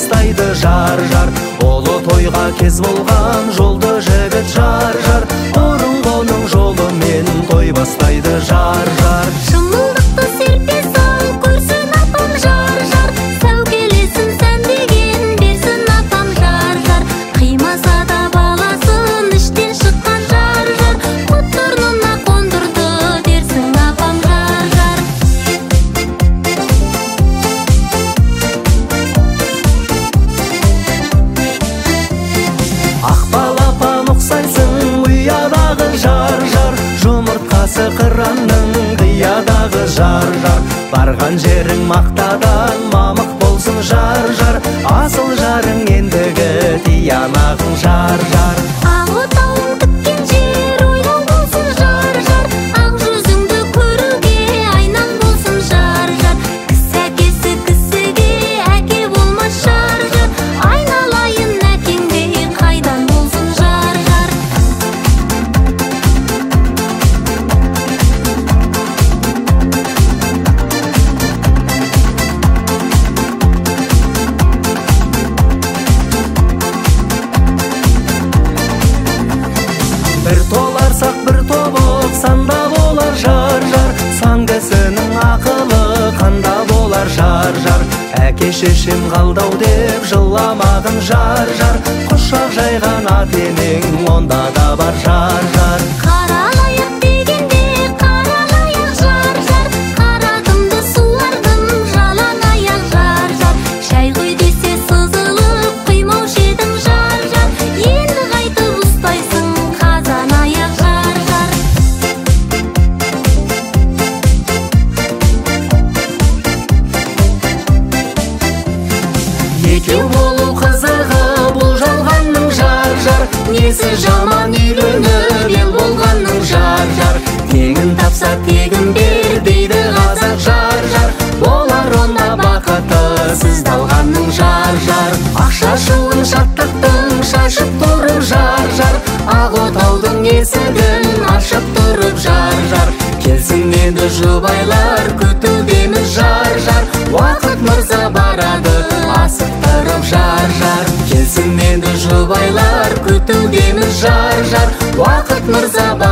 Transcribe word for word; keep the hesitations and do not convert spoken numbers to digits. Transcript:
бастайды жар-жар. Олы тойға кез болған жолды жігіт жар-жар. Бұрынғының жолымен той бастайды жар-жар. Шымылдықты серпе сал, көрсін апам жар-жар. Сәукелесін сәндеген берсін апам жар-жар. Қимаса да баласын іштен шыққан жар-жар. Құттырнына қондырды дерсін апам жар-жар. Ақбал апам ұқсайсың ұядағы жар-жар. Жұмыртқасы қыранның қиядағы жар-жар. Барған жерің мақтадан мамық болсын жар-жар. Асыл жарың ендігі тиянағың жар-жар. Ақ отауың тіккен жер ойнау болсын жар-жар. Ақ жүзіңді көруге айнаң болсын жар-жар. Кісі әкесі кісіге әке болмас жар-жар. Айналайын әкеңдей қайдан болсын жар-жар. Бір толарсақ бір тобық санда болар жар-жар. Сан кісінің ақылы қанда болар жар-жар. Әке шешем қалдау деп жыламағын жар-жар. Құшақ жайған ата-енең онда да бар жар-жар. Қаралайық дегенде қаралайық жар-жар. Қаратымды суардым жалаң аяқ жар-жар. Шай құй десе сызылып құймаушы едім жар-жар. Енді қайтып ұстайсың қазан аяқ жар-жар. Екеу болу қызығы бұл жалғанның жар-жар. Несі жаман үйленіп ел болғанның жар-жар. Тегін тапса тегін бер дейді қазақ жар-жар. Болар онда бақыты сіз алғанның жар-жар. Ақша шуын шаттықтың шашып тұрып жар-жар. Ақ отаудың есігін ашып тұрып жар-жар. Келсін енді жұбайлар күтудеміз жар-жар. Уақыт мырза барады асықтырып жар-жар. Келсін енді жұбайлар күтудеміз жар-жар. Уақыт мырза барады